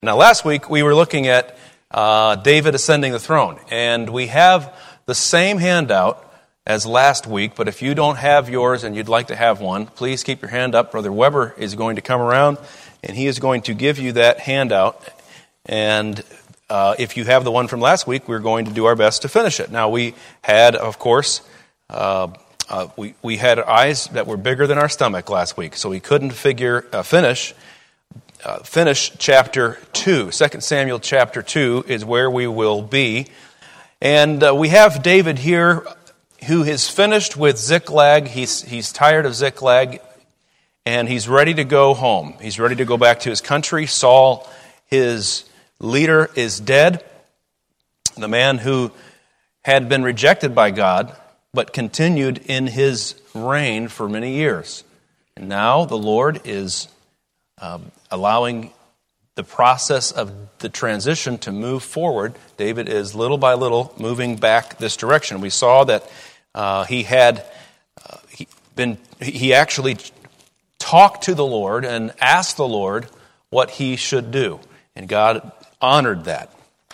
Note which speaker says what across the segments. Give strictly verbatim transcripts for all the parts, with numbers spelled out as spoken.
Speaker 1: Now, last week we were looking at uh, David ascending the throne, and we have the same handout as last week, but if you don't have yours and you'd like to have one, please keep your hand up. Brother Weber is going to come around, and he is going to give you that handout, and uh, if you have the one from last week, we're going to do our best to finish it. Now, we had, of course, uh, uh, we, we had eyes that were bigger than our stomach last week, so we couldn't figure uh, finish Uh, finish chapter two. Second Samuel chapter two is where we will be. And uh, we have David here who is finished with Ziklag. He's, he's tired of Ziklag, and he's ready to go home. He's ready to go back to his country. Saul, his leader, is dead. The man who had been rejected by God, but continued in his reign for many years. And now the Lord is Um, allowing the process of the transition to move forward. David is little by little moving back this direction. We saw that uh, he had uh, he been he actually talked to the Lord and asked the Lord what he should do, and God honored that.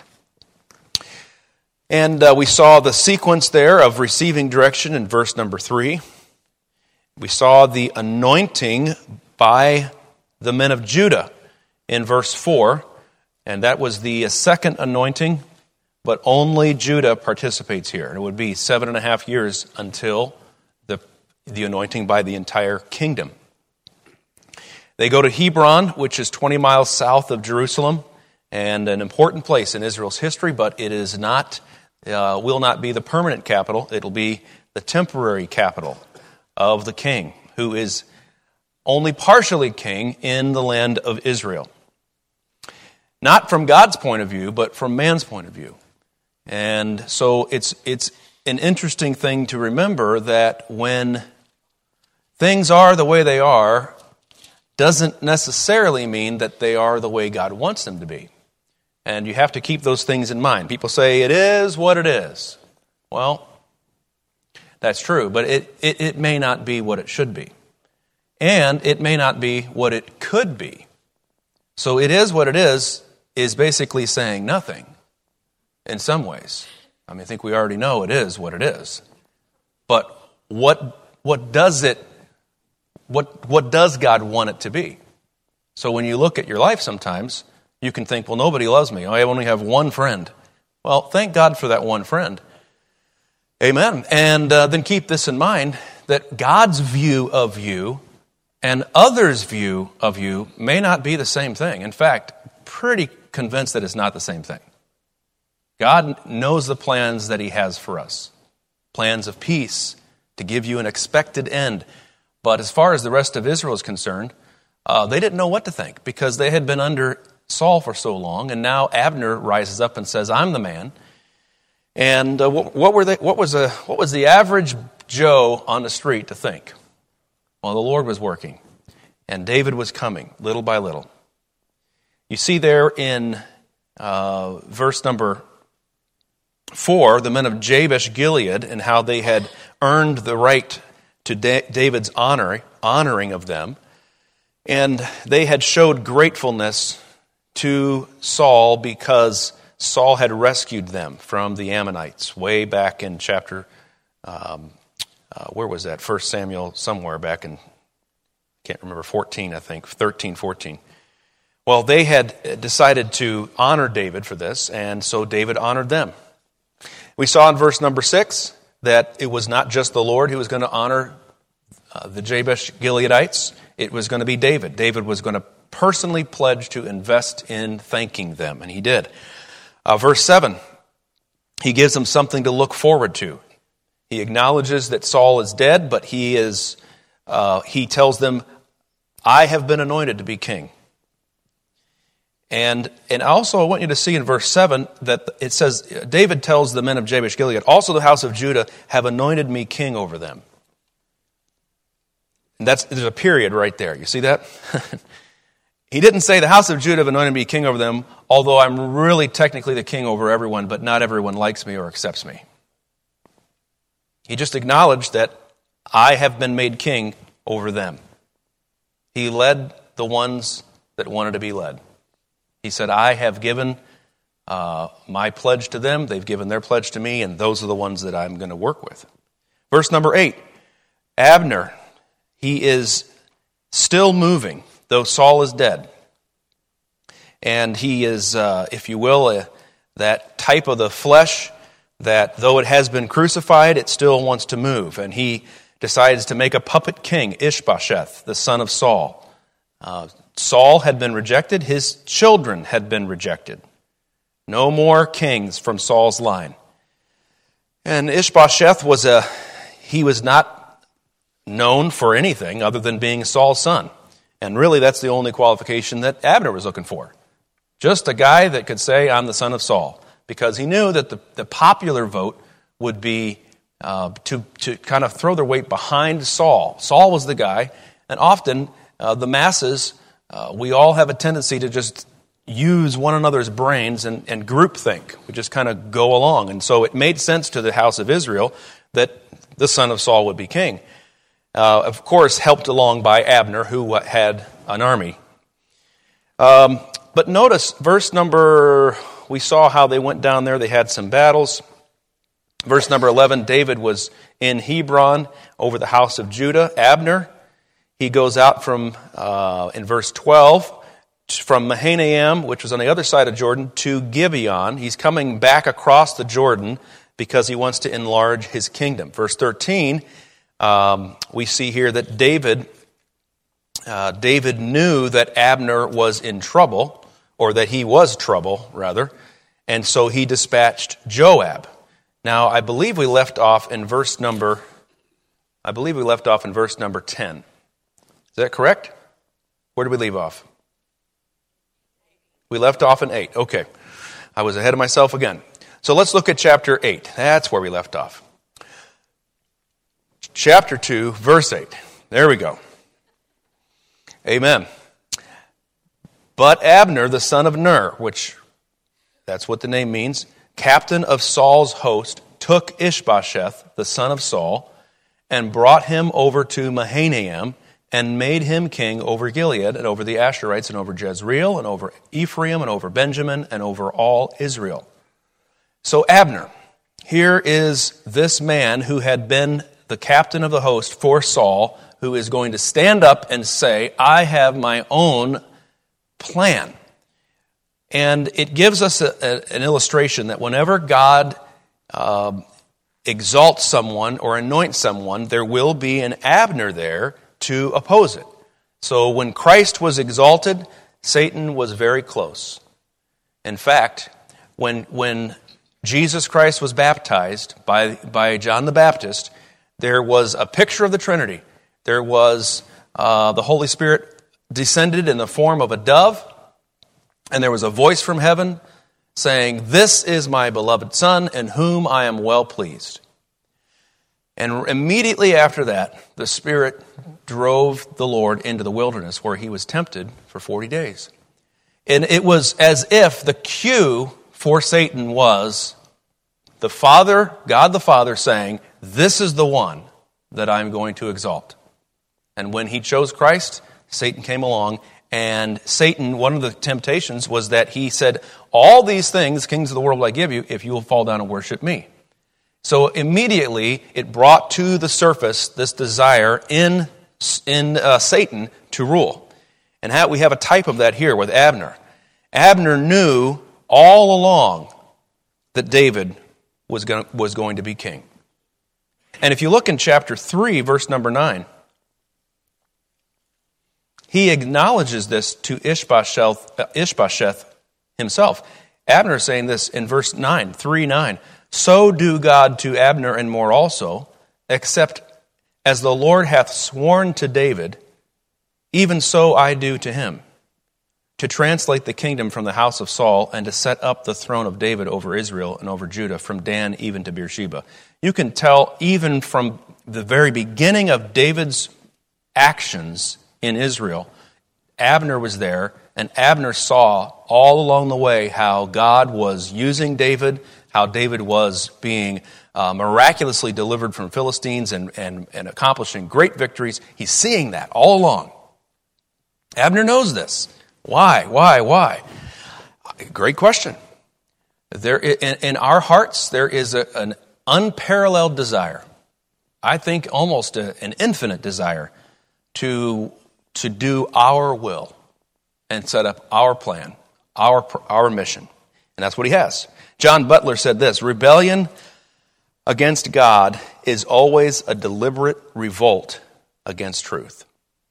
Speaker 1: And uh, we saw the sequence there of receiving direction in verse number three. We saw the anointing by the men of Judah in verse four, and that was the second anointing, but only Judah participates here. It would be seven and a half years until the, the anointing by the entire kingdom. They go to Hebron, which is twenty miles south of Jerusalem, and an important place in Israel's history, but it is not, uh, will not be the permanent capital. It'll be the temporary capital of the king, who is only partially king in the land of Israel. Not from God's point of view, but from man's point of view. And so it's it's an interesting thing to remember that when things are the way they are, doesn't necessarily mean that they are the way God wants them to be. And you have to keep those things in mind. People say, it is what it is. Well, that's true, but it, it, it may not be what it should be. And it may not be what it could be. So it is what it is, is basically saying nothing in some ways. I mean, I think we already know it is what it is. But what what does it, what what does God want it to be? So when you look at your life sometimes, you can think, well, nobody loves me. I only have one friend. Well, thank God for that one friend. Amen. And uh, then keep this in mind, that God's view of you and others' view of you may not be the same thing. In fact, pretty convinced that it's not the same thing. God knows the plans that he has for us. Plans of peace, to give you an expected end. But as far as the rest of Israel is concerned, uh, they didn't know what to think, because they had been under Saul for so long, and now Abner rises up and says, I'm the man. And uh, what, what were they? What was a, what was the average Joe on the street to think? Well, the Lord was working, and David was coming, little by little. You see there in uh, verse number four, the men of Jabesh Gilead, and how they had earned the right to da- David's honor, honoring of them, and they had showed gratefulness to Saul because Saul had rescued them from the Ammonites way back in chapter um Uh, where was that? First Samuel, somewhere back in, I can't remember, fourteen, I think, thirteen, fourteen. Well, they had decided to honor David for this, and so David honored them. We saw in verse number six that it was not just the Lord who was going to honor uh, the Jabesh Gileadites. It was going to be David. David was going to personally pledge to invest in thanking them, and he did. Uh, verse seven, he gives them something to look forward to. He acknowledges that Saul is dead, but he is. Uh, he tells them, I have been anointed to be king. And and also I want you to see in verse seven that it says, David tells the men of Jabesh Gilead, also the house of Judah have anointed me king over them. And that's there's a period right there. You see that? He didn't say the house of Judah have anointed me king over them, although I'm really technically the king over everyone, but not everyone likes me or accepts me. He just acknowledged that I have been made king over them. He led the ones that wanted to be led. He He said, I have given uh, my pledge to them, they've given their pledge to me, and those are the ones that I'm going to work with. Verse number eight, Abner, he is still moving, though Saul is dead. And he is, uh, if you will, uh, that type of the flesh that though it has been crucified, it still wants to move. And he decides to make a puppet king, Ishbosheth, the son of Saul. Uh, Saul had been rejected. His children had been rejected. No more kings from Saul's line. And Ishbosheth was a, he was not known for anything other than being Saul's son. And really that's the only qualification that Abner was looking for. Just a guy that could say, I'm the son of Saul. Because he knew that the, the popular vote would be uh, to, to kind of throw their weight behind Saul. Saul was the guy, and often uh, the masses, uh, we all have a tendency to just use one another's brains and, and groupthink. We just kind of go along. And so it made sense to the house of Israel that the son of Saul would be king. Uh, of course, helped along by Abner, who had an army. Um, but notice verse number... We saw how they went down there. They had some battles. Verse number eleven, David was in Hebron over the house of Judah. Abner, he goes out from, uh, in verse twelve, from Mahanaim, which was on the other side of Jordan, to Gibeon. He's coming back across the Jordan because he wants to enlarge his kingdom. Verse thirteen, um, we see here that David, uh, David knew that Abner was in trouble, or that he was trouble, rather, and so he dispatched Joab. Now, I believe we left off in verse number, I believe we left off in verse number ten. Is that correct? Where did we leave off? We left off in eight. Okay. I was ahead of myself again. So let's look at chapter eight. That's where we left off. Chapter two, verse eight. There we go. Amen. But Abner, the son of Ner, which that's what the name means, captain of Saul's host, took Ishbosheth, the son of Saul, and brought him over to Mahanaim, and made him king over Gilead, and over the Asherites, and over Jezreel, and over Ephraim, and over Benjamin, and over all Israel. So Abner, here is this man who had been the captain of the host for Saul, who is going to stand up and say, I have my own plan. And it gives us a, a, an illustration that whenever God uh, exalts someone or anoints someone, there will be an Abner there to oppose it. So when Christ was exalted, Satan was very close. In fact, when when Jesus Christ was baptized by, by John the Baptist, there was a picture of the Trinity. There was uh, the Holy Spirit descended in the form of a dove, and there was a voice from heaven saying, this is my beloved Son, in whom I am well pleased. And immediately after that, the Spirit drove the Lord into the wilderness where he was tempted for forty days. And it was as if the cue for Satan was the Father, God the Father, saying, this is the one that I'm going to exalt. And when he chose Christ, Satan came along, and Satan, one of the temptations was that he said, all these things, kings of the world will I give you, if you will fall down and worship me. So immediately it brought to the surface this desire in, in uh, Satan to rule. And how, we have a type of that here with Abner. Abner knew all along that David was going, was going to be king. And if you look in chapter three, verse number nine, he acknowledges this to Ishbosheth, uh, Ishbosheth himself. Abner is saying this in verse nine, three nine. So do God to Abner and more also, except as the Lord hath sworn to David, even so I do to him, to translate the kingdom from the house of Saul and to set up the throne of David over Israel and over Judah, from Dan even to Beersheba. You can tell even from the very beginning of David's actions in Israel, Abner was there, and Abner saw all along the way how God was using David, how David was being uh, miraculously delivered from Philistines and, and, and accomplishing great victories. He's seeing that all along. Abner knows this. Why? Why? Why? Great question. There, in, in our hearts, there is a, an unparalleled desire. I think almost a, an infinite desire to, to do our will and set up our plan, our, our mission. And that's what he has. John Butler said this: rebellion against God is always a deliberate revolt against truth.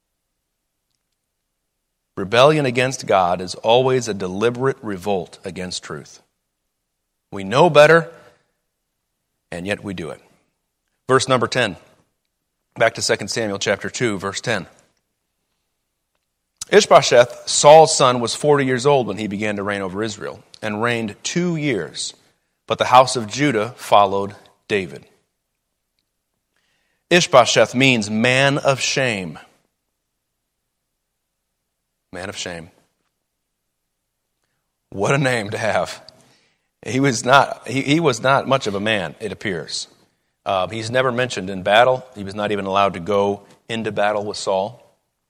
Speaker 1: Rebellion against God is always a deliberate revolt against truth. We know better, and yet we do it. Verse number ten. Back to Second Samuel chapter two, verse ten. Ishbosheth, Saul's son, was forty years old when he began to reign over Israel, and reigned two years. But the house of Judah followed David. Ishbosheth means man of shame. Man of shame. What a name to have. He was not, he, he was not much of a man, it appears. Uh, he's never mentioned in battle. He was not even allowed to go into battle with Saul.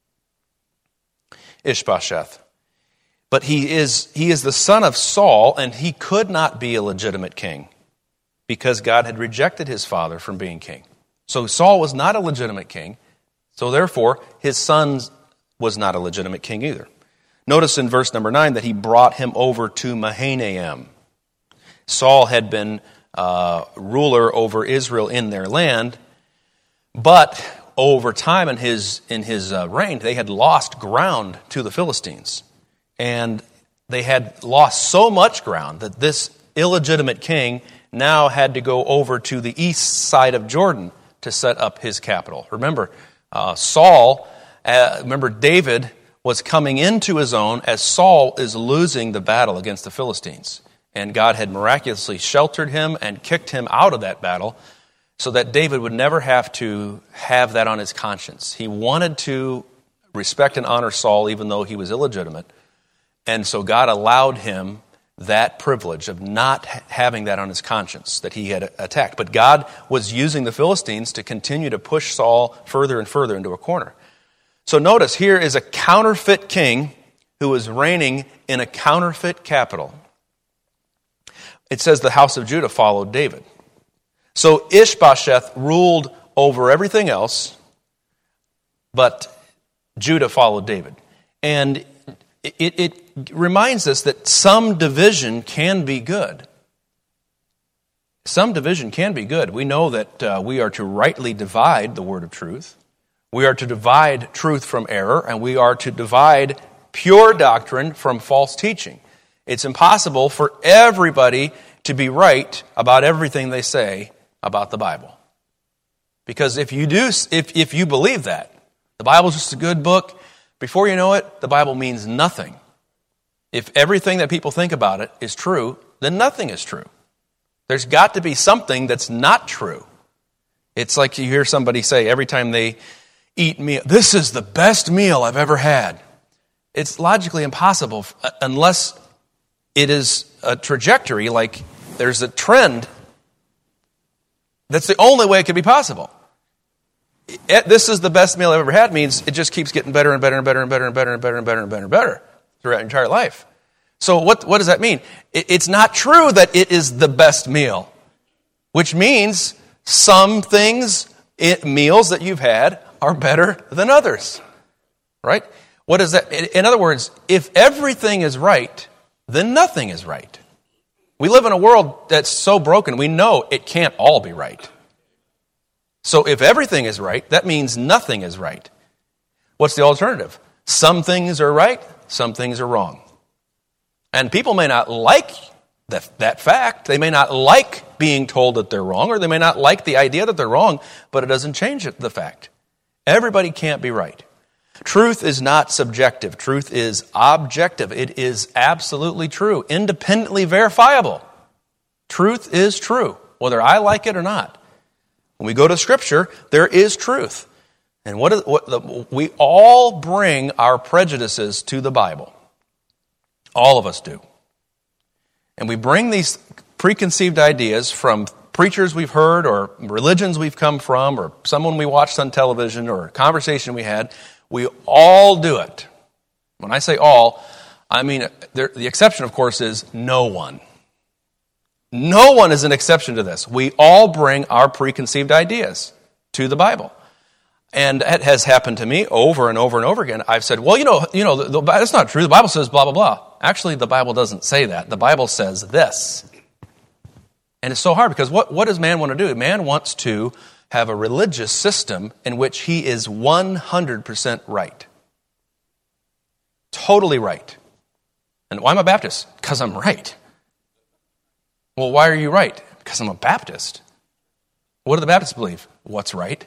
Speaker 1: Ishbosheth. But he is, he is the son of Saul, and he could not be a legitimate king because God had rejected his father from being king. So Saul was not a legitimate king. So therefore, his son was not a legitimate king either. Notice in verse number nine that he brought him over to Mahanaim. Saul had been uh, ruler over Israel in their land, but over time in his in his uh, reign, they had lost ground to the Philistines. And they had lost so much ground that this illegitimate king now had to go over to the east side of Jordan to set up his capital. Remember, uh, Saul, uh, remember David was coming into his own as Saul is losing the battle against the Philistines. And God had miraculously sheltered him and kicked him out of that battle so that David would never have to have that on his conscience. He wanted to respect and honor Saul even though he was illegitimate. And so God allowed him that privilege of not having that on his conscience that he had attacked. But God was using the Philistines to continue to push Saul further and further into a corner. So notice, here is a counterfeit king who is reigning in a counterfeit capital. It says the house of Judah followed David. So Ishbosheth ruled over everything else, but Judah followed David. And it, it reminds us that some division can be good. Some division can be good. We know that uh, we are to rightly divide the word of truth. We are to divide truth from error, and we are to divide pure doctrine from false teaching. It's impossible for everybody to be right about everything they say about the Bible. Because if you do, if, if you believe that, the Bible's just a good book, before you know it, the Bible means nothing. If everything that people think about it is true, then nothing is true. There's got to be something that's not true. It's like you hear somebody say every time they eat meal, this is the best meal I've ever had. It's logically impossible unless it is a trajectory, like there's a trend. That's the only way it could be possible. It, this is the best meal I've ever had means it just keeps getting better and better and better and better and better and better and better and better and better throughout your entire life. So what, what does that mean? It, it's not true that it is the best meal, which means some things, it, meals that you've had are better than others, right? What is that? In other words, if everything is right, then nothing is right. We live in a world that's so broken, we know it can't all be right. So if everything is right, that means nothing is right. What's the alternative? Some things are right, some things are wrong. And people may not like that, that fact. They may not like being told that they're wrong, or they may not like the idea that they're wrong, but it doesn't change it, the fact. Everybody can't be right. Truth is not subjective. Truth is objective. It is absolutely true, independently verifiable. Truth is true, whether I like it or not. When we go to Scripture, there is truth. And what, is, what the, we all bring our prejudices to the Bible. All of us do. And we bring these preconceived ideas from preachers we've heard, or religions we've come from, or someone we watched on television, or a conversation we had. We all do it. When I say all, I mean, there, the exception, of course, is no one. No one is an exception to this. We all bring our preconceived ideas to the Bible. And it has happened to me over and over and over again. I've said, well, you know, you know, the, the, that's not true. The Bible says blah, blah, blah. Actually, the Bible doesn't say that. The Bible says this. And it's so hard because what, what does man want to do? Man wants to have a religious system in which he is one hundred percent right. Totally right. And why am I Baptist? Because I'm right. Well, why are you right? Because I'm a Baptist. What do the Baptists believe? What's right?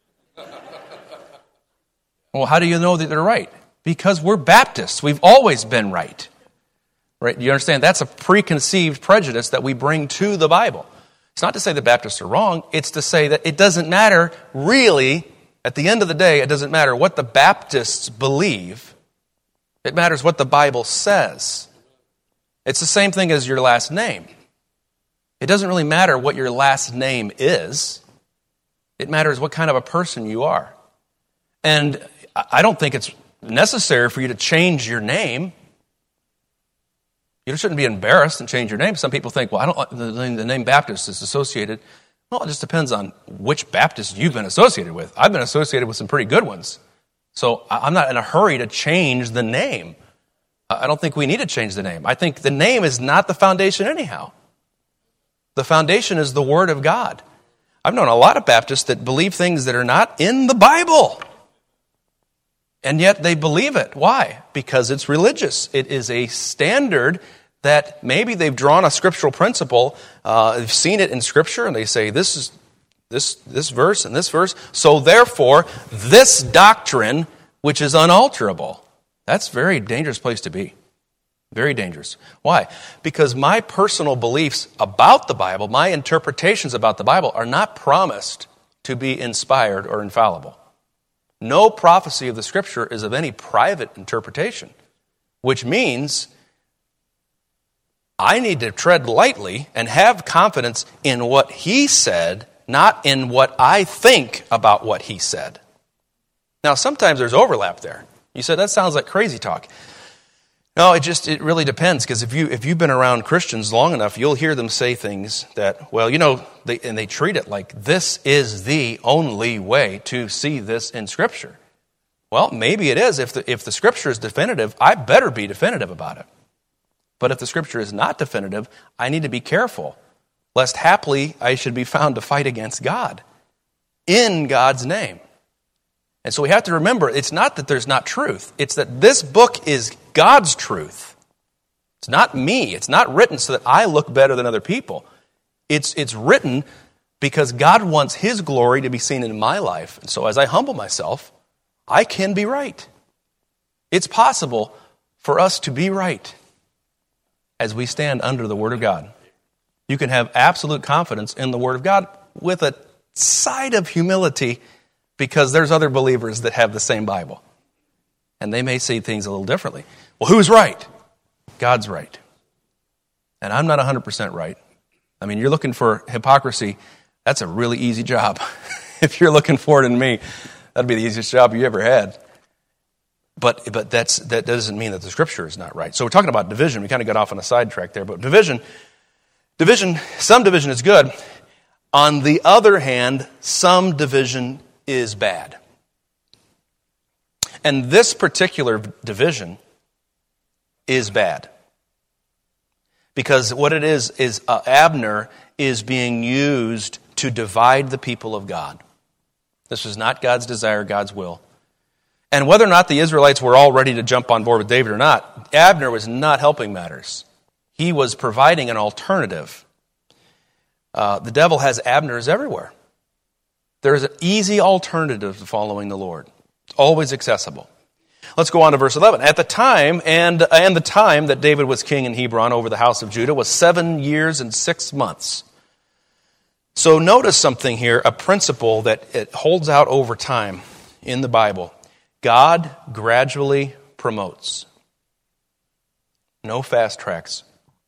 Speaker 1: Well, how do you know that they're right? Because we're Baptists. We've always been right. Right? You understand? That's a preconceived prejudice that we bring to the Bible. It's not to say the Baptists are wrong. It's to say that it doesn't matter, really, at the end of the day, it doesn't matter what the Baptists believe. It matters what the Bible says. It's the same thing as your last name. It doesn't really matter what your last name is. It matters what kind of a person you are. And I don't think it's necessary for you to change your name. You shouldn't be embarrassed and change your name. Some people think, well, I don't. The name Baptist is associated. Well, it just depends on which Baptist you've been associated with. I've been associated with some pretty good ones. So I'm not in a hurry to change the name. I don't think we need to change the name. I think the name is not the foundation anyhow. The foundation is the Word of God. I've known a lot of Baptists that believe things that are not in the Bible. And yet they believe it. Why? Because it's religious. It is a standard that maybe they've drawn a scriptural principle, uh, they've seen it in Scripture, and they say, this is this this verse and this verse, so therefore, this doctrine, which is unalterable. That's a very dangerous place to be. Very dangerous. Why? Because my personal beliefs about the Bible, my interpretations about the Bible, are not promised to be inspired or infallible. No prophecy of the Scripture is of any private interpretation, which means I need to tread lightly and have confidence in what He said, not in what I think about what He said. Now, sometimes there's overlap there. You said, that sounds like crazy talk. No, it just, it really depends, because if, you, if you've been around Christians long enough, you'll hear them say things that, well, you know, they, and they treat it like this is the only way to see this in Scripture. Well, maybe it is. If the, if the Scripture is definitive, I better be definitive about it. But if the Scripture is not definitive, I need to be careful, lest haply I should be found to fight against God in God's name. And so we have to remember, it's not that there's not truth. It's that this book is God's truth. It's not me. It's not written so that I look better than other people. It's, it's written because God wants His glory to be seen in my life. And so as I humble myself, I can be right. It's possible for us to be right as we stand under the Word of God. You can have absolute confidence in the Word of God with a side of humility, because there's other believers that have the same Bible. And they may see things a little differently. Well, who's right? God's right. And I'm not one hundred percent right. I mean, you're looking for hypocrisy. That's a really easy job. If you're looking for it in me, that'd be the easiest job you ever had. But but that's that doesn't mean that the Scripture is not right. So we're talking about division. We kind of got off on a sidetrack there. But division, division, some division is good. On the other hand, some division is bad. And this particular division is bad. Because what it is, is uh, Abner is being used to divide the people of God. This was not God's desire, God's will. And whether or not the Israelites were all ready to jump on board with David or not, Abner was not helping matters. He was providing an alternative. Uh, the devil has Abners everywhere. There is an easy alternative to following the Lord. It's always accessible. Let's go on to verse eleven. At the time, and, and the time that David was king in Hebron over the house of Judah was seven years and six months. So notice something here, a principle that it holds out over time in the Bible. God gradually promotes. No fast tracks.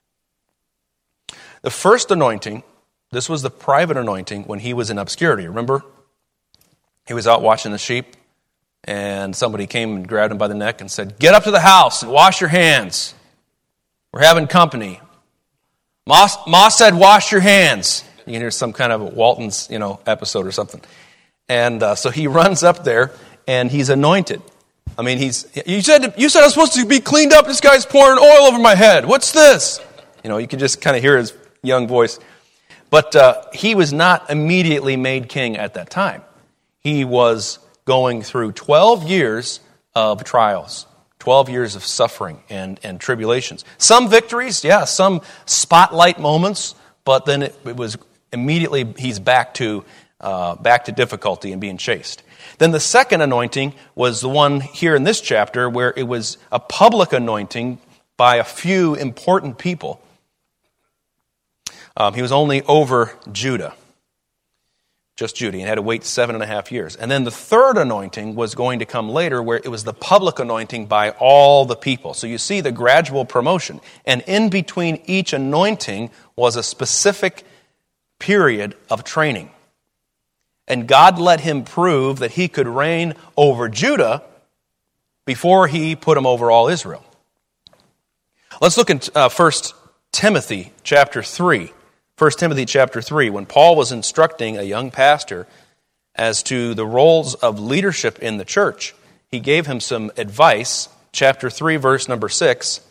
Speaker 1: The first anointing, this was the private anointing when he was in obscurity. Remember? He was out watching the sheep. And somebody came and grabbed him by the neck and said, "Get up to the house and wash your hands. We're having company." Ma, Ma said, "Wash your hands." You can hear some kind of Walton's, you know, episode or something. And uh, so he runs up there and he's anointed. I mean, he's. You said you said I'm supposed to be cleaned up. This guy's pouring oil over my head. What's this? You know, you can just kind of hear his young voice. But uh, he was not immediately made king at that time. He was going through twelve years of trials, twelve years of suffering and, and tribulations. Some victories, yeah, some spotlight moments, but then it, it was immediately he's back to uh, back to difficulty and being chased. Then the second anointing was the one here in this chapter where it was a public anointing by a few important people. Um, he was only over Judah. Just Judah, and had to wait seven and a half years. And then the third anointing was going to come later, where it was the public anointing by all the people. So you see the gradual promotion. And in between each anointing was a specific period of training. And God let him prove that he could reign over Judah before he put him over all Israel. Let's look at uh, First Timothy chapter three. First Timothy chapter three, when Paul was instructing a young pastor as to the roles of leadership in the church, he gave him some advice, chapter three, verse number six,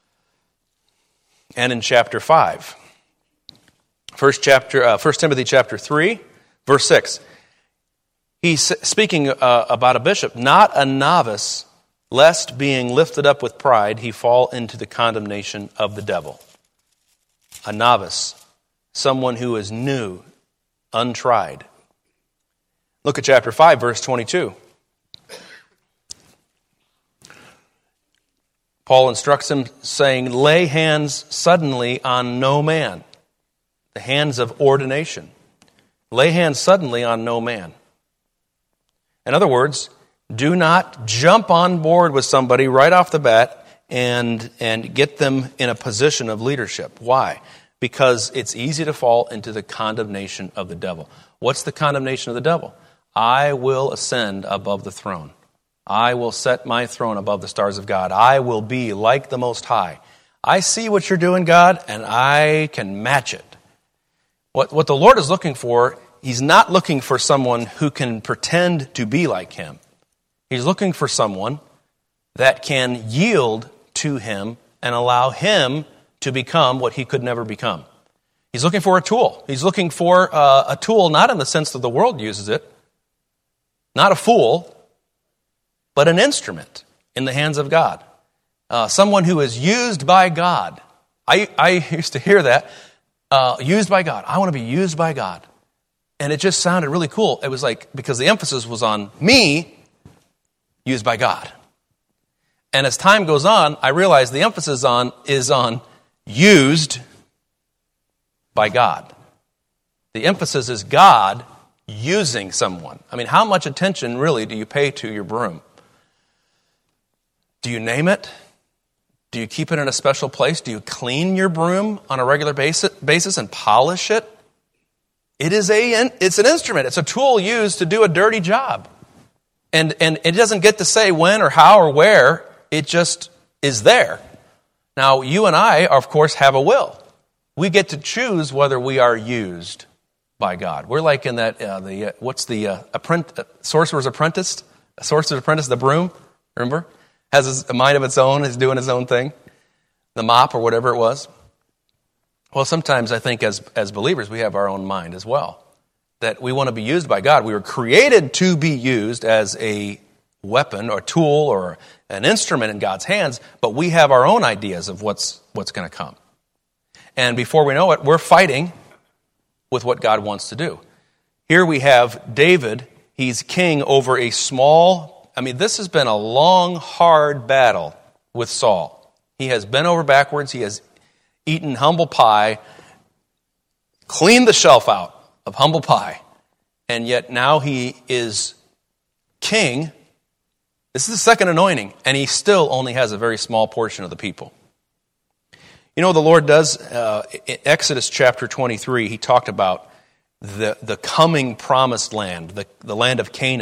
Speaker 1: and in chapter five. First, chapter, uh, First Timothy chapter three, verse six. He's speaking uh, about a bishop, not a novice, lest being lifted up with pride, he fall into the condemnation of the devil. A novice. Someone who is new, untried. Look at chapter five, verse twenty-two. Paul instructs him, saying, "Lay hands suddenly on no man." The hands of ordination. Lay hands suddenly on no man. In other words, do not jump on board with somebody right off the bat and, and get them in a position of leadership. Why? Because it's easy to fall into the condemnation of the devil. What's the condemnation of the devil? I will ascend above the throne. I will set my throne above the stars of God. I will be like the Most High. I see what you're doing, God, and I can match it. What, what the Lord is looking for, He's not looking for someone who can pretend to be like Him. He's looking for someone that can yield to Him and allow Him to become what he could never become. He's looking for a tool. He's looking for uh, a tool not in the sense that the world uses it, not a fool, but an instrument in the hands of God. Uh, someone who is used by God. I, I used to hear that, uh, used by God. I want to be used by God. And it just sounded really cool. It was like, because the emphasis was on me, used by God. And as time goes on, I realize the emphasis on is on used by God. The emphasis is God using someone. I mean, how much attention really do you pay to your broom? Do you name it? Do you keep it in a special place? Do you clean your broom on a regular basis and polish it? It is a, it's an instrument. It's a tool used to do a dirty job. And, and it doesn't get to say when or how or where. It just is there. Now, you and I, of course, have a will. We get to choose whether we are used by God. We're like in that, uh, the uh, what's the uh, apprentice, uh, Sorcerer's Apprentice? A Sorcerer's Apprentice, the broom, remember? Has his, a mind of its own, is doing his own thing. The mop or whatever it was. Well, sometimes I think as, as believers, we have our own mind as well. That we want to be used by God. We were created to be used as a weapon or tool or an instrument in God's hands, but we have our own ideas of what's what's going to come. And before we know it, we're fighting with what God wants to do. Here we have David. He's king over a small, I mean, this has been a long, hard battle with Saul. He has bent over backwards. He has eaten humble pie, cleaned the shelf out of humble pie, and yet now he is king. This is the second anointing, and he still only has a very small portion of the people. You know what the Lord does? Uh, in Exodus chapter twenty-three, he talked about the, the coming promised land, the, the land of Canaan,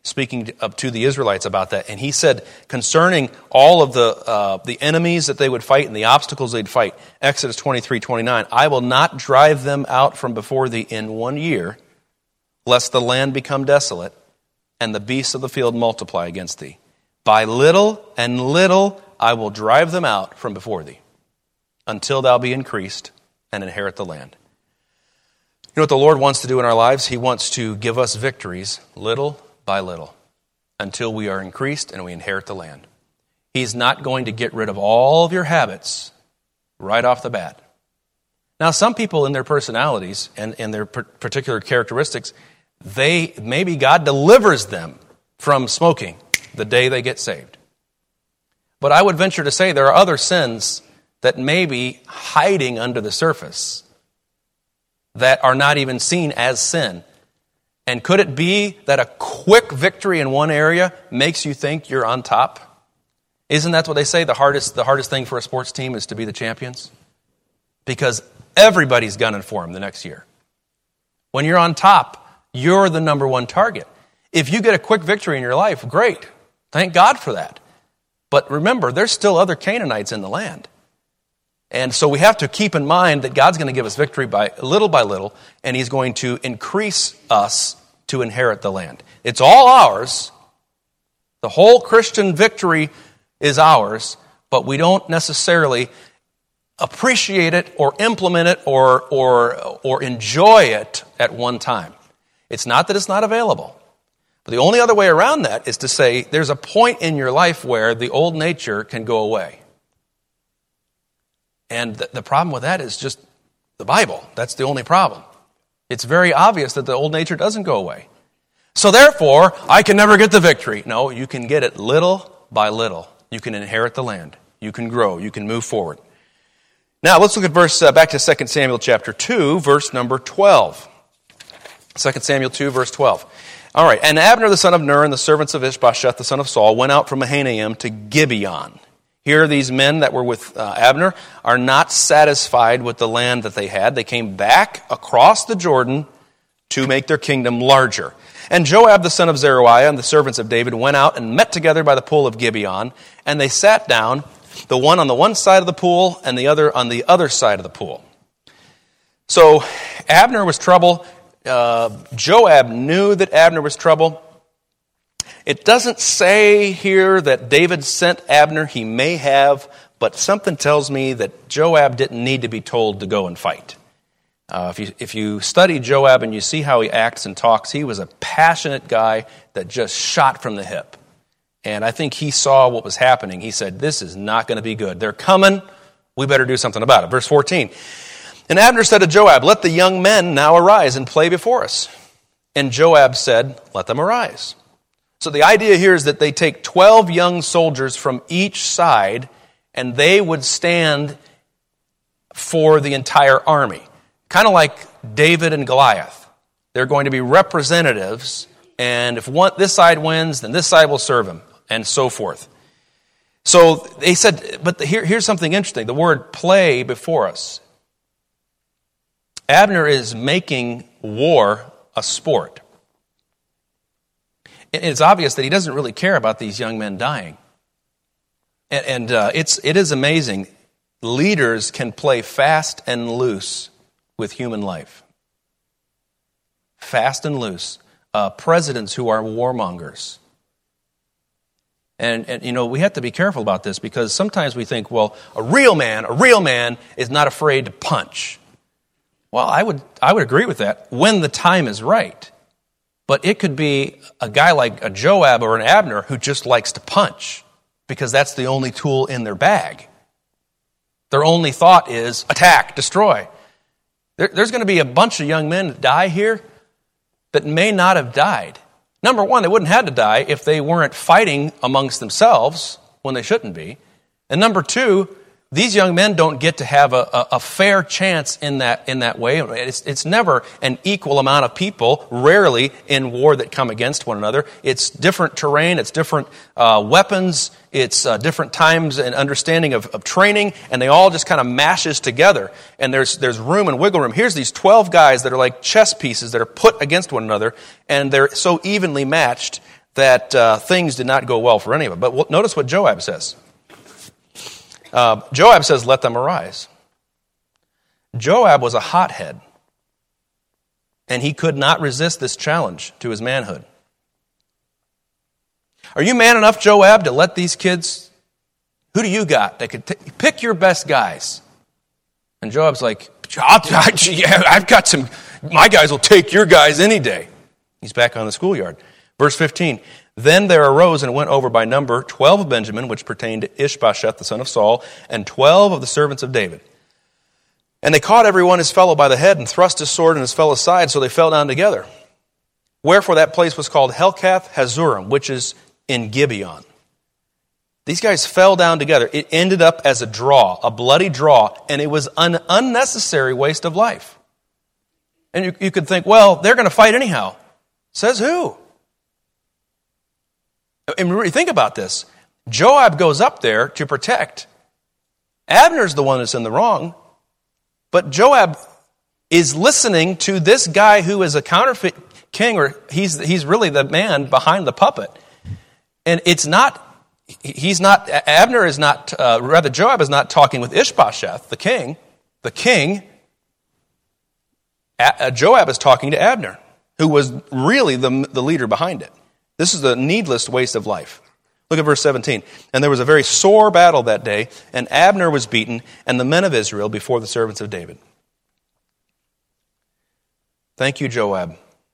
Speaker 1: speaking up to the Israelites about that. And he said concerning all of the uh, the enemies that they would fight and the obstacles they'd fight, Exodus twenty-three twenty-nine, I will not drive them out from before thee in one year, lest the land become desolate and the beasts of the field multiply against thee. By little and little I will drive them out from before thee, until thou be increased and inherit the land. You know what the Lord wants to do in our lives? He wants to give us victories little by little, until we are increased and we inherit the land. He's not going to get rid of all of your habits right off the bat. Now, some people in their personalities and, and their particular characteristics, they maybe God delivers them from smoking the day they get saved. But I would venture to say there are other sins that may be hiding under the surface that are not even seen as sin. And could it be that a quick victory in one area makes you think you're on top? Isn't that what they say? The hardest, the hardest thing for a sports team is to be the champions? Because everybody's gunning for them the next year. When you're on top, you're the number one target. If you get a quick victory in your life, great. Thank God for that. But remember, there's still other Canaanites in the land. And so we have to keep in mind that God's going to give us victory by little by little, and He's going to increase us to inherit the land. It's all ours. The whole Christian victory is ours, but we don't necessarily appreciate it or implement it or, or, or enjoy it at one time. It's not that it's not available. But the only other way around that is to say there's a point in your life where the old nature can go away. And the, the problem with that is just the Bible. That's the only problem. It's very obvious that the old nature doesn't go away. So therefore, I can never get the victory. No, you can get it little by little. You can inherit the land. You can grow. You can move forward. Now, let's look at verse uh, back to Second Samuel chapter two, verse number twelve. Second Samuel two, verse twelve. All right, and Abner the son of Ner and the servants of Ishbosheth the son of Saul went out from Mahanaim to Gibeon. Here, these men that were with uh, Abner are not satisfied with the land that they had. They came back across the Jordan to make their kingdom larger. And Joab the son of Zeruiah and the servants of David went out and met together by the pool of Gibeon, and they sat down, the one on the one side of the pool and the other on the other side of the pool. So Abner was trouble. Uh, Joab knew that Abner was trouble. It doesn't say here that David sent Abner. He may have, but something tells me that Joab didn't need to be told to go and fight. Uh, if you if you study Joab and you see how he acts and talks, he was a passionate guy that just shot from the hip. And I think he saw what was happening. He said, this is not going to be good. They're coming. We better do something about it. Verse fourteen. And Abner said to Joab, let the young men now arise and play before us. And Joab said, let them arise. So the idea here is that they take twelve young soldiers from each side, and they would stand for the entire army. Kind of like David and Goliath. They're going to be representatives, and if one, this side wins, then this side will serve him, and so forth. So they said, but here, here's something interesting. The word play before us. Abner is making war a sport. It's obvious that he doesn't really care about these young men dying. And, and uh, it's, it is amazing. Leaders can play fast and loose with human life. Fast and loose. Uh, presidents who are warmongers. And, and, you know, we have to be careful about this because sometimes we think, well, a real man, a real man is not afraid to punch. Well, I would I would agree with that when the time is right. But it could be a guy like a Joab or an Abner who just likes to punch because that's the only tool in their bag. Their only thought is attack, destroy. There, there's going to be a bunch of young men that die here that may not have died. Number one, they wouldn't have had to die if they weren't fighting amongst themselves when they shouldn't be. And number two, these young men don't get to have a, a, a fair chance in that in that way. It's, it's never an equal amount of people, rarely in war that come against one another. It's different terrain, it's different uh, weapons, it's uh, different times and understanding of, of training, and they all just kind of mashes together. And there's there's room and wiggle room. Here's these twelve guys that are like chess pieces that are put against one another, and they're so evenly matched that uh, things did not go well for any of them. But w- notice what Joab says. Uh, Joab says, let them arise. Joab was a hothead, and he could not resist this challenge to his manhood. Are you man enough, Joab, to let these kids, who do you got that could t- pick your best guys? And Joab's like, I'll, I, yeah, I've got some, my guys will take your guys any day. He's back on the schoolyard. Verse fifteen, then there arose and went over by number twelve of Benjamin, which pertained to Ishbosheth, the son of Saul, and twelve of the servants of David. And they caught every one his fellow by the head and thrust his sword in his fellow's side, so they fell down together. Wherefore that place was called Helkath Hazurim, which is in Gibeon. These guys fell down together. It ended up as a draw, a bloody draw, and it was an unnecessary waste of life. And you, you could think, well, they're going to fight anyhow. Says who? And really think about this. Joab goes up there to protect. Abner's the one that's in the wrong. But Joab is listening to this guy who is a counterfeit king, or he's he's really the man behind the puppet. And it's not, he's not, Abner is not, uh, rather Joab is not talking with Ishbosheth, the king. The king, uh, Joab is talking to Abner, who was really the, the leader behind it. This is a needless waste of life. Look at verse seventeen. And there was a very sore battle that day, and Abner was beaten, and the men of Israel before the servants of David. Thank you, Joab.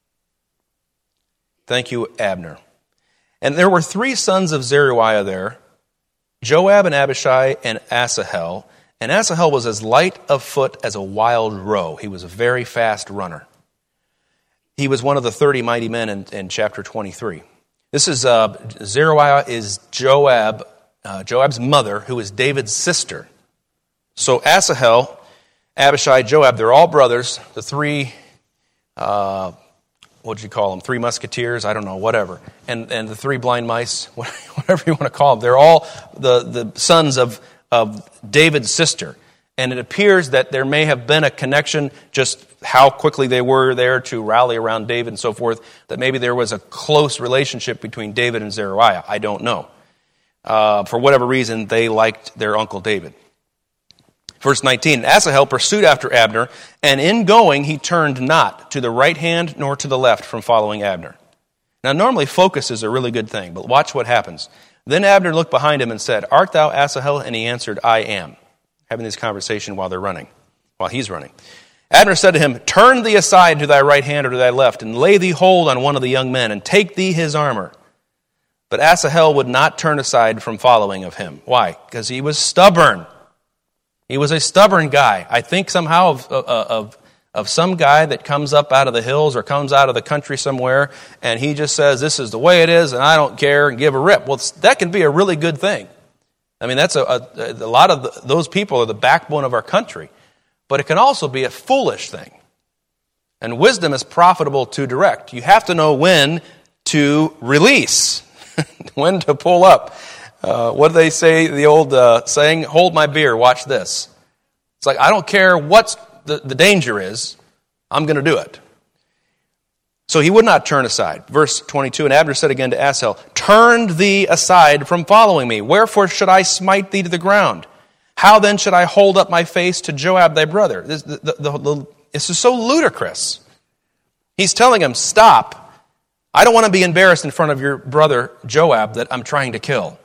Speaker 1: Thank you, Abner. And there were three sons of Zeruiah there, Joab and Abishai and Asahel. And Asahel was as light of foot as a wild roe. He was a very fast runner. He was one of the thirty mighty men in, in chapter twenty-three. This is, uh, Zeruiah is Joab, uh, Joab's mother, who is David's sister. So Asahel, Abishai, Joab, they're all brothers. The three, uh, what would you call them? Three musketeers? I don't know, whatever. And and the three blind mice, whatever you want to call them. They're all the, the sons of, of David's sister. And it appears that there may have been a connection, just how quickly they were there to rally around David and so forth, that maybe there was a close relationship between David and Zeruiah. I don't know. Uh, for whatever reason, they liked their uncle David. Verse nineteen, Asahel pursued after Abner, and in going he turned not to the right hand nor to the left from following Abner. Now normally focus is a really good thing, but watch what happens. Then Abner looked behind him and said, Art thou Asahel? And he answered, I am. Having this conversation while they're running, while he's running. Abner said to him, Turn thee aside to thy right hand or to thy left, and lay thee hold on one of the young men, and take thee his armor. But Asahel would not turn aside from following of him. Why? Because he was stubborn. He was a stubborn guy. I think somehow of, of, of some guy that comes up out of the hills or comes out of the country somewhere, and he just says, this is the way it is, and I don't care, and give a rip. Well, that can be a really good thing. I mean, that's a, a, a lot of the, those people are the backbone of our country. But it can also be a foolish thing. And wisdom is profitable to direct. You have to know when to release, when to pull up. Uh, what do they say, the old uh, saying, hold my beer, watch this. It's like, I don't care what the, the danger is, I'm going to do it. So he would not turn aside. Verse twenty-two, and Abner said again to Asahel, Turn thee aside from following me. Wherefore should I smite thee to the ground? How then should I hold up my face to Joab thy brother? This, the, the, the, the, this is so ludicrous. He's telling him, stop. I don't want to be embarrassed in front of your brother Joab that I'm trying to kill.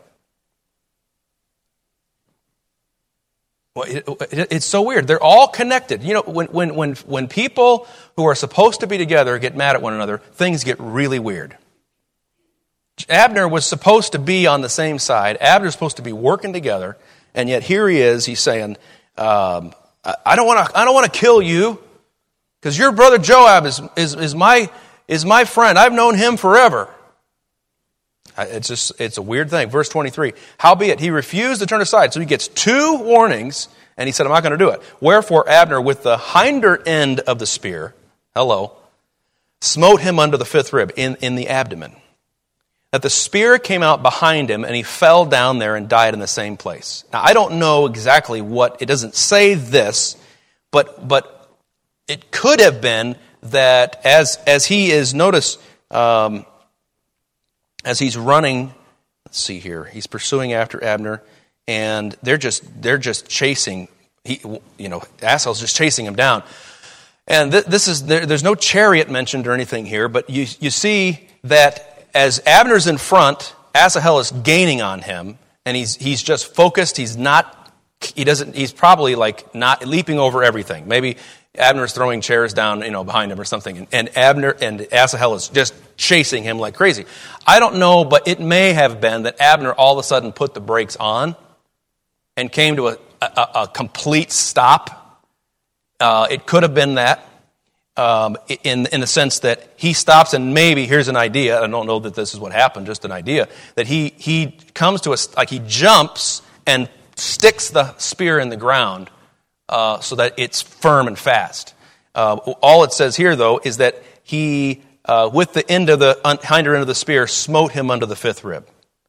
Speaker 1: Well, it, it, it's so weird. They're all connected. You know, when, when, when, when people who are supposed to be together get mad at one another, things get really weird. Abner was supposed to be on the same side. Abner's supposed to be working together. And yet here he is, he's saying, um, I don't want to I don't want to kill you, because your brother Joab is, is, is, my, is my friend. I've known him forever. It's just it's a weird thing. Verse twenty-three, howbeit he refused to turn aside. So he gets two warnings, and he said, I'm not going to do it. Wherefore Abner, with the hinder end of the spear, hello, smote him under the fifth rib, in, in the abdomen. That the spear came out behind him, and he fell down there and died in the same place. Now, I don't know exactly what, it doesn't say this, but but it could have been that as as he is, notice, um, as he's running, let's see here, he's pursuing after Abner, and they're just they're just chasing. He, you know, Asahel's just chasing him down. And th- this is there, there's no chariot mentioned or anything here, but you you see that as Abner's in front, Asahel is gaining on him, and he's he's just focused. He's not. He doesn't. He's probably like not leaping over everything. Maybe Abner's throwing chairs down, you know, behind him or something, and, and Abner and Asahel is just chasing him like crazy. I don't know, but it may have been that Abner all of a sudden put the brakes on and came to a, a, a complete stop. Uh, it could have been that, um, in in the sense that he stops and maybe here's an idea. I don't know that this is what happened, just an idea that he he comes to a like he jumps and sticks the spear in the ground uh, so that it's firm and fast. Uh, all it says here, though, is that he, uh, with the end of the hinder end of the spear, smote him under the fifth rib.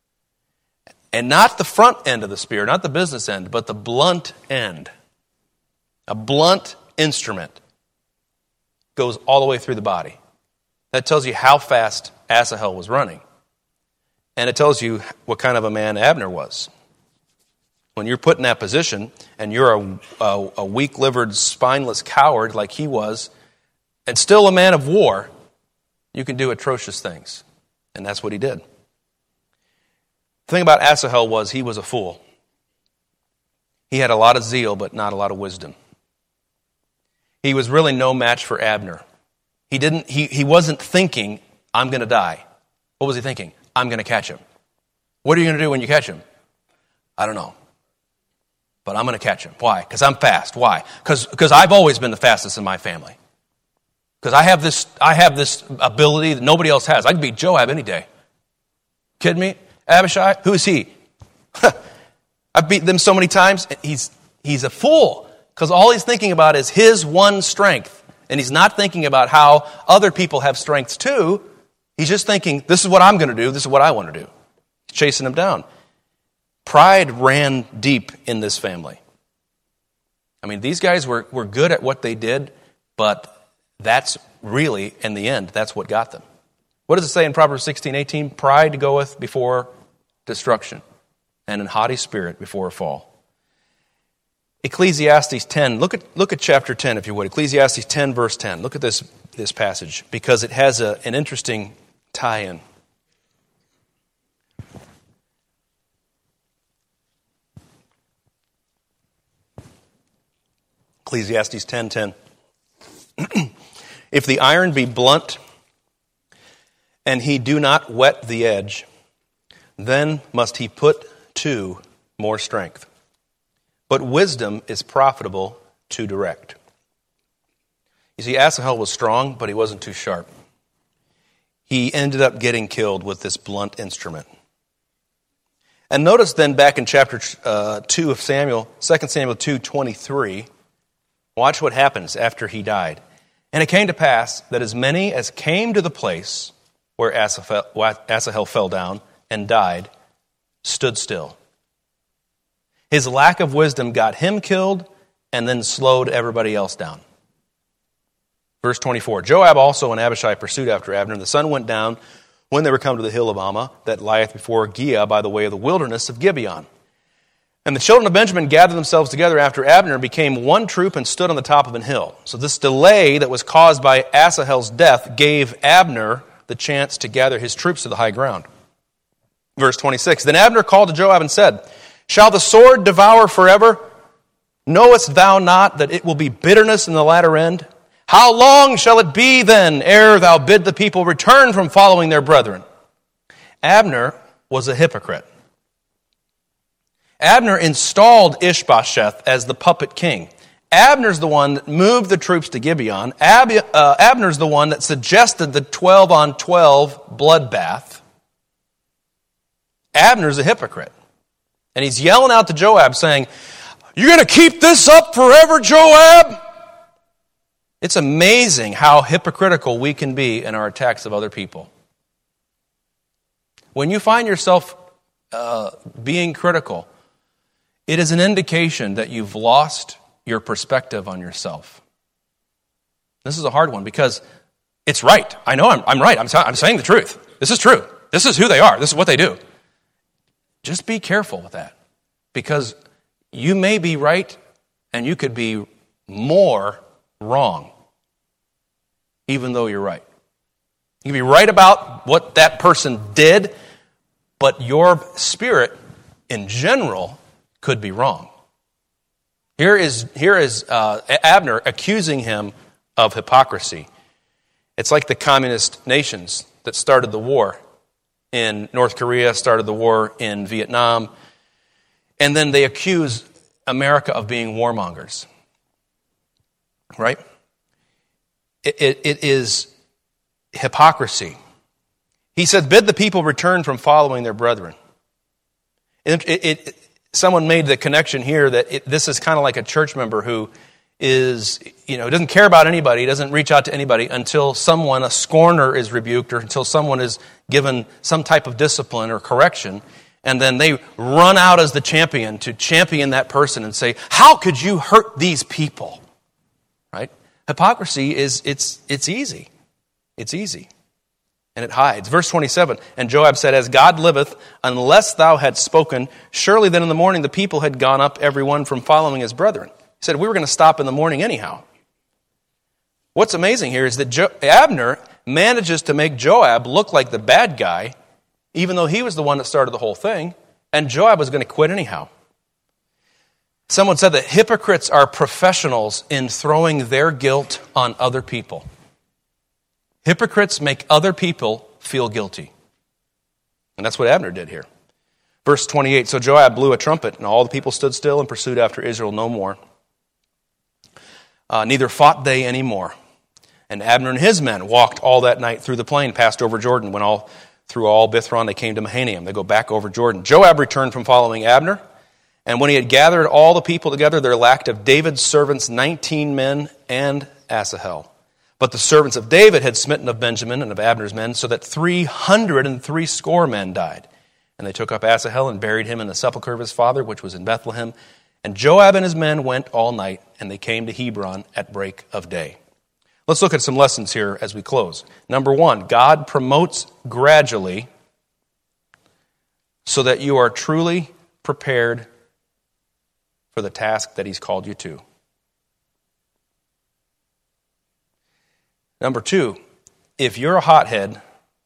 Speaker 1: And not the front end of the spear, not the business end, but the blunt end. A blunt instrument goes all the way through the body. That tells you how fast Asahel was running. And it tells you what kind of a man Abner was. When you're put in that position and you're a, a, a weak-livered, spineless coward like he was, and still a man of war, you can do atrocious things. And that's what he did. The thing about Asahel was he was a fool. He had a lot of zeal, but not a lot of wisdom. He was really no match for Abner. He didn't. He, he wasn't thinking, I'm going to die. What was he thinking? I'm going to catch him. What are you going to do when you catch him? I don't know. But I'm going to catch him. Why? Because I'm fast. Why? Because I've always been the fastest in my family. Because I have this I have this ability that nobody else has. I can beat Joab any day. Kidding me? Abishai? Who is he? I've beaten them so many times. He's he's a fool. Because all he's thinking about is his one strength. And he's not thinking about how other people have strengths too. He's just thinking, this is what I'm going to do. This is what I want to do. He's chasing him down. Pride ran deep in this family. I mean, these guys were, were good at what they did, but that's really, in the end, that's what got them. What does it say in Proverbs sixteen eighteen? Pride goeth before destruction, and an haughty spirit before a fall. Ecclesiastes ten, look at look at chapter ten, if you would. Ecclesiastes ten, verse ten. Look at this, this passage, because it has a, an interesting tie-in. Ecclesiastes ten ten. If the iron be blunt, and he do not whet the edge, then must he put to more strength. But wisdom is profitable to direct. You see, Asahel was strong, but he wasn't too sharp. He ended up getting killed with this blunt instrument. And notice then back in chapter uh, two of Samuel, Second Samuel two twenty-three, watch what happens after he died. And it came to pass that as many as came to the place where Asahel, Asahel fell down and died, stood still. His lack of wisdom got him killed and then slowed everybody else down. Verse twenty-four, Joab also and Abishai pursued after Abner, and the sun went down when they were come to the hill of Ammah that lieth before Giah by the way of the wilderness of Gibeon. And the children of Benjamin gathered themselves together after Abner, became one troop, and stood on the top of an hill. So this delay that was caused by Asahel's death gave Abner the chance to gather his troops to the high ground. Verse twenty-six, Then Abner called to Joab and said, Shall the sword devour forever? Knowest thou not that it will be bitterness in the latter end? How long shall it be then ere thou bid the people return from following their brethren? Abner was a hypocrite. Abner installed Ishbosheth as the puppet king. Abner's the one that moved the troops to Gibeon. Ab, uh, Abner's the one that suggested the twelve on twelve bloodbath. Abner's a hypocrite. And he's yelling out to Joab saying, You're going to keep this up forever, Joab? It's amazing how hypocritical we can be in our attacks of other people. When you find yourself uh, being critical, it is an indication that you've lost your perspective on yourself. This is a hard one because it's right. I know I'm, I'm right. I'm, I'm saying the truth. This is true. This is who they are. This is what they do. Just be careful with that, because you may be right and you could be more wrong, even though you're right. You can be right about what that person did, but your spirit in general could be wrong. Here is, here is uh, Abner accusing him of hypocrisy. It's like the communist nations that started the war in North Korea, started the war in Vietnam, and then they accuse America of being warmongers. Right? It, it, it is hypocrisy. He said, bid the people return from following their brethren. It, it, it, someone made the connection here that it, this is kind of like a church member who is, you know, doesn't care about anybody, doesn't reach out to anybody until someone, a scorner, is rebuked, or until someone is given some type of discipline or correction, and then they run out as the champion to champion that person and say, how could you hurt these people? Right? Hypocrisy is, it's it's easy. It's easy. And it hides. Verse twenty-seven, and Joab said, as God liveth, unless thou hadst spoken, surely then in the morning the people had gone up every one from following his brethren. He said, we were going to stop in the morning anyhow. What's amazing here is that jo- Abner manages to make Joab look like the bad guy, even though he was the one that started the whole thing, and Joab was going to quit anyhow. Someone said that hypocrites are professionals in throwing their guilt on other people. Hypocrites make other people feel guilty. And that's what Abner did here. Verse twenty-eight, so Joab blew a trumpet, and all the people stood still and pursued after Israel no more. Uh, neither fought they any more. And Abner and his men walked all that night through the plain, passed over Jordan. When all through all Bithron they came to Mahanaim. They go back over Jordan. Joab returned from following Abner. And when he had gathered all the people together, there lacked of David's servants nineteen men and Asahel. But the servants of David had smitten of Benjamin and of Abner's men, so that three hundred and three score men died. And they took up Asahel and buried him in the sepulchre of his father, which was in Bethlehem. And Joab and his men went all night, and they came to Hebron at break of day. Let's look at some lessons here as we close. Number one, God promotes gradually so that you are truly prepared for the task that he's called you to. Number two, if you're a hothead,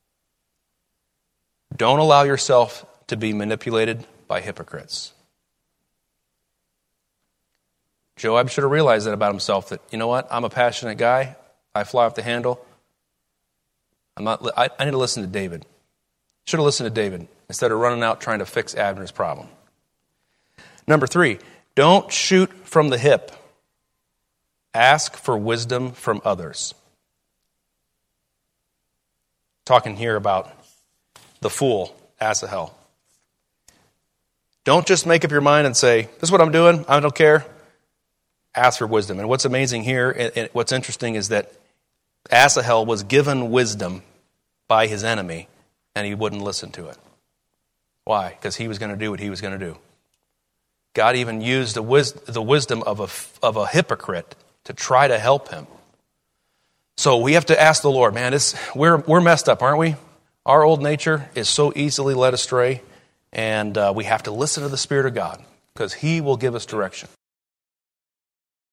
Speaker 1: don't allow yourself to be manipulated by hypocrites. Joab should have realized that about himself, that, you know what, I'm a passionate guy. I fly off the handle. I'm not. I, I need to listen to David. Should have listened to David instead of running out trying to fix Abner's problem. Number three, don't shoot from the hip. Ask for wisdom from others. Talking here about the fool, Asahel. Don't just make up your mind and say, this is what I'm doing, I don't care. Ask for wisdom. And what's amazing here, and what's interesting, is that Asahel was given wisdom by his enemy, and he wouldn't listen to it. Why? Because he was going to do what he was going to do. God even used the, wis- the wisdom of a, of a hypocrite to try to help him. So we have to ask the Lord, man, it's, we're, we're messed up, aren't we? Our old nature is so easily led astray, and uh, we have to listen to the Spirit of God, because he will give us direction.